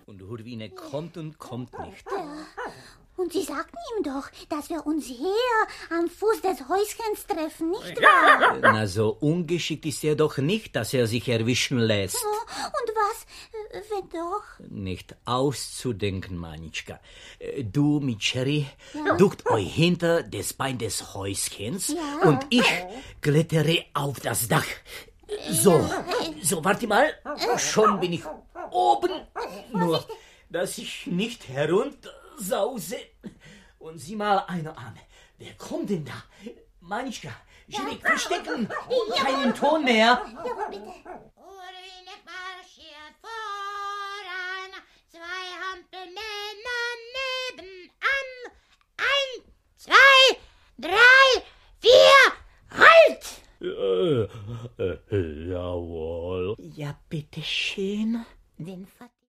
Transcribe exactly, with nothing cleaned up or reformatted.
Und Hurwine kommt und kommt nicht. Ja. Und Sie sagten ihm doch, dass wir uns hier am Fuß des Häuschens treffen, nicht wahr? Na, so ungeschickt ist er doch nicht, dass er sich erwischen lässt. Und was, wenn doch? Nicht auszudenken, Manitschka. Du mit Cherry ja. duckt euch hinter das Bein des Häuschens ja. und ich klettere auf das Dach. So, so, warte mal. Schon bin ich oben. Nur, dass ich nicht heruntersause. Und sieh mal einer an. Wer kommt denn da? Manitschka, Cherry, verstecken und keinen Ton mehr. Ja, bitte. Hurwine marschiert voran, zwei Hampelmänner nebenan. Ein, zwei, drei, vier, halt! Äh, äh, jawohl. Ja, bitteschön. Den